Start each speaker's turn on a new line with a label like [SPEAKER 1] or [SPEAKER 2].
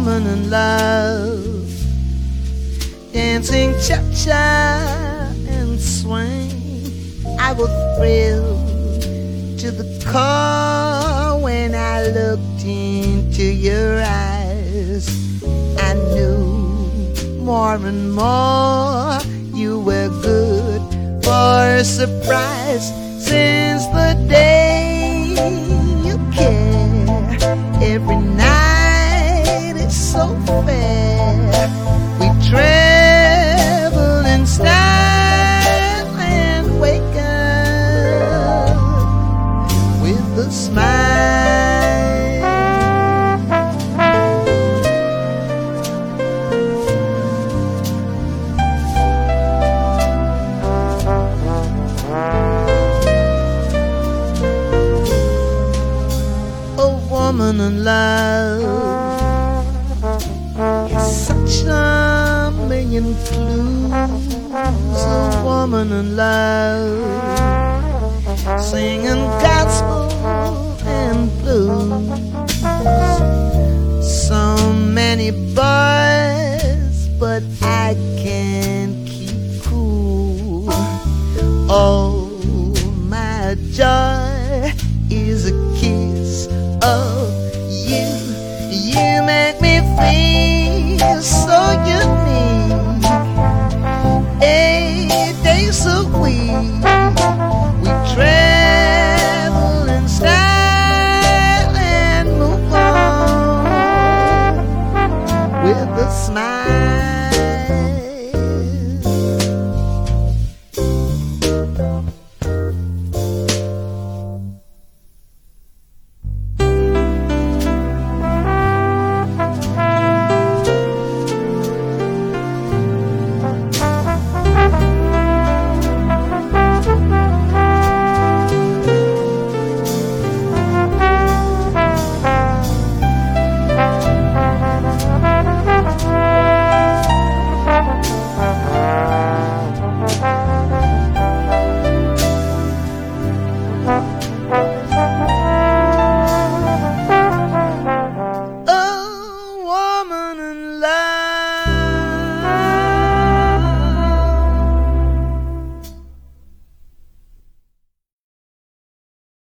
[SPEAKER 1] woman in love, dancing cha-cha and swing. I was thrilled to the core when I looked into your eyes. I knew more and more you were good for a surprise. Since the day you care, every night is so fair. We travel in style and wake up with a smile. Woman in love is such a million clues. A woman in love, singing gospel and blues. So many boys, but I can't keep cool. Oh, my joy is a kiss of you. You make me feel so unique. A day so weak. We travel in style and move on with a smile.